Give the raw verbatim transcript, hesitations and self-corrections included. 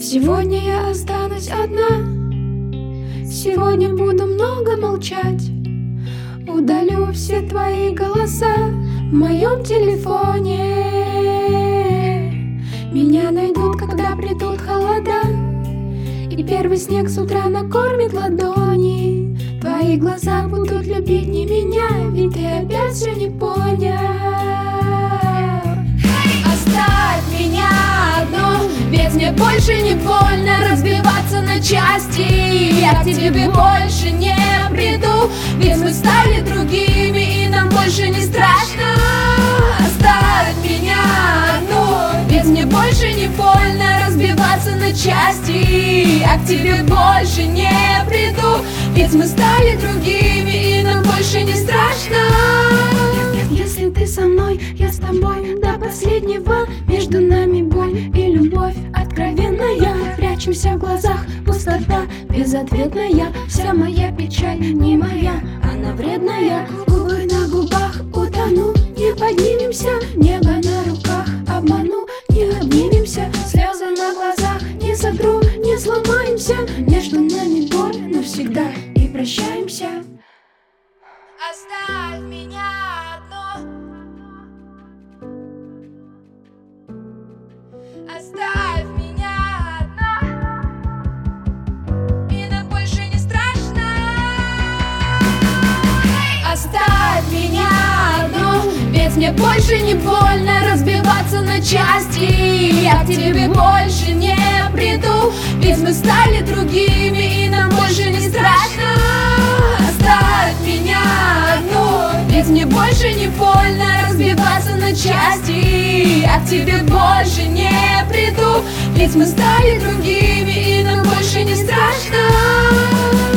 Сегодня я останусь одна, сегодня буду много молчать. Удалю все твои голоса в моем телефоне. Меня найдут, когда придут холода, и первый снег с утра накормит ладони. Твои глаза будут любить не меня, ведь ты опять все не понял. Оставь меня одну, ведь мне больше не больно разбиваться на части. Я к тебе больше не приду, ведь мы стали другими, и нам больше не страшно. Оставь меня одну, ведь мне больше не больно разбиваться на части. Я к тебе больше не приду, ведь мы стали другими, и нам больше не страшно. Если ты со мной, я с тобой до последнего. Между нами боль и любовь откровенная. Прячемся в глазах, пустота безответная. Вся моя печаль не моя, она вредная. Губы на губах утону, не поднимемся. Небо на руках обману, не обнимемся. Слезы на глазах не сотру, не сломаемся. Между нами боль навсегда, и прощаемся. Оставь меня одну, оставь меня одну, и нам больше не страшно. Оставь меня одну, ведь мне больше не больно разбиваться на части. Я к тебе больше не приду, ведь мы стали другими, и нам больше не страшно. Оставь меня одну, ведь мне больше не больно разбиваться на части. Я к тебе больше не приду, ведь мы стали другими, и нам больше не страшно.